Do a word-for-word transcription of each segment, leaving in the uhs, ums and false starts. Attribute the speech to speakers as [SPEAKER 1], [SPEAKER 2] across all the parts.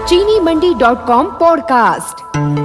[SPEAKER 1] चीनी मंडी dot com podcast.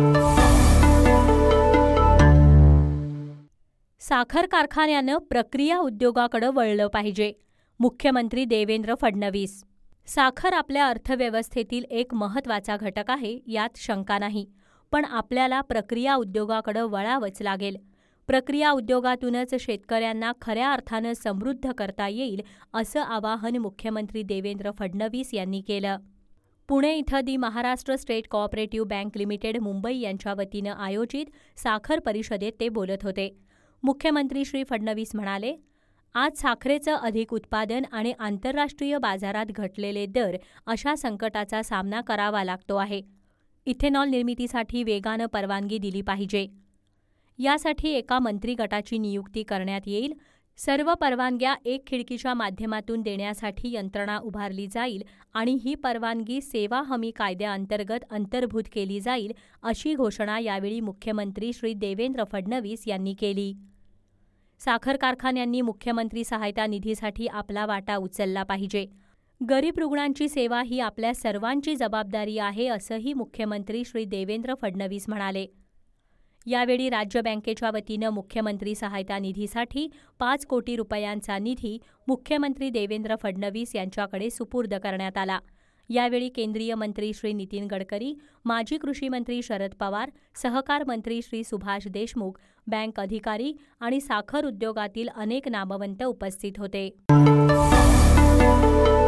[SPEAKER 2] साखर कारखान्यानं प्रक्रिया उद्योगाकडे वळलं पाहिजे, मुख्यमंत्री देवेंद्र फडणवीस। साखर आपल्या अर्थव्यवस्थेतील एक महत्त्वाचा घटक आहे, यात शंका नाही, पण आपल्याला प्रक्रिया उद्योगाकडे वळावंच लागेल। प्रक्रिया उद्योगातूनच शेतकऱ्यांना खऱ्या अर्थानं समृद्ध करता येईल, असं आवाहन मुख्यमंत्री देवेंद्र फडणवीस यांनी केलं। पुणे इथं the Maharashtra state co-operative bank limited Mumbai यांच्या वतीनं आयोजित साखर परिषदेत ते बोलत होते। मुख्यमंत्री श्री फडणवीस म्हणाले, आज साखरेचं अधिक उत्पादन आणि आंतरराष्ट्रीय बाजारात घटलेले दर अशा संकटाचा सामना करावा लागतो आहे। इथेनॉल निर्मितीसाठी वेगानं परवानगी दिली पाहिजे। यासाठी एका मंत्री गटाची नियुक्ती करण्यात येईल। सर्व परवानग्या एक खिडकीच्या माध्यमातून देण्यासाठी यंत्रणा उभारली जाईल आणि ही परवानगी सेवा हमी कायद्याअंतर्गत अंतर्भूत केली जाईल, अशी घोषणा यावेळी मुख्यमंत्री श्री देवेंद्र फडणवीस यांनी केली। साखर कारखान्यांनी मुख्यमंत्री सहायता निधीसाठी आपला वाटा उचलला पाहिजे। गरीब रुग्णांची सेवा ही आपल्या सर्वांची जबाबदारी आहे, असंही मुख्यमंत्री श्री देवेंद्र फडणवीस म्हणाले। यावेळी राज्य बँकेच्या वतीनं मुख्यमंत्री सहायता निधीसाठी पाच कोटी रुपयांचा निधी मुख्यमंत्री देवेंद्र फडणवीस यांच्याकडे सुपूर्द करण्यात आला। यावेळी केंद्रीय मंत्री श्री नितीन गडकरी, माजी कृषी मंत्री शरद पवार, सहकार मंत्री श्री सुभाष देशमुख, बँक अधिकारी आणि साखर उद्योगातील अनेक नामवंत उपस्थित होते।